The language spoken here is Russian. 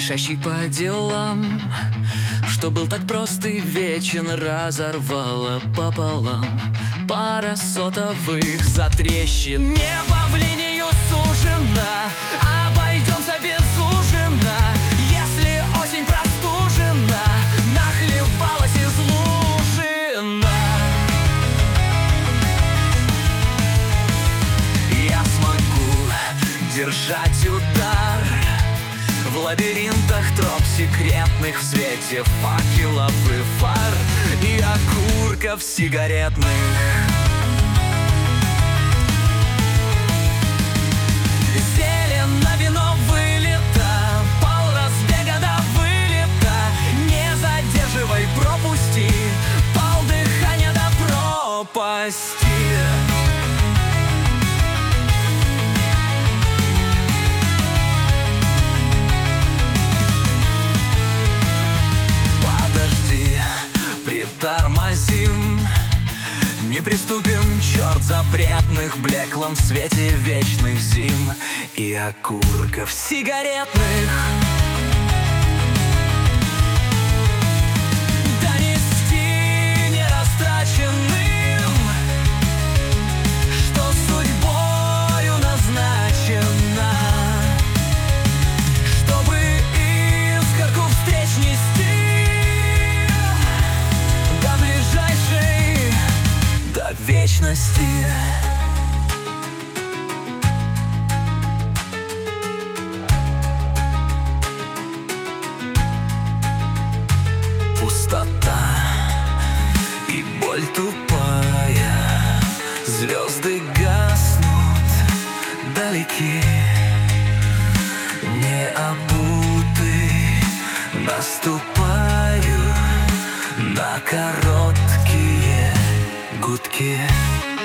спешащий по делам, что был так прост и вечен, разорвала пополам. Пара сотовых затрещин, не по линию сужена, обойдемся без ужина. Если осень простужена, нахлебалась из лужина. Я смогу держать удар в лабиринтах троп секретных, в свете факелов и фар и окурков сигаретных. Зелень на вино вылета, пол разбега до вылета. Не задерживай, пропусти, пол дыхания до пропасти. Притормозим, не приступим, черт запретных, в блеклом свете вечных зим и окурков сигаретных. Донести нерастраченным, что судьбою назначено, чтобы искорку встреч нести до вечности. Пустота и боль тупая, звезды гаснут далеки, не обуты наступаю на короткие гудки.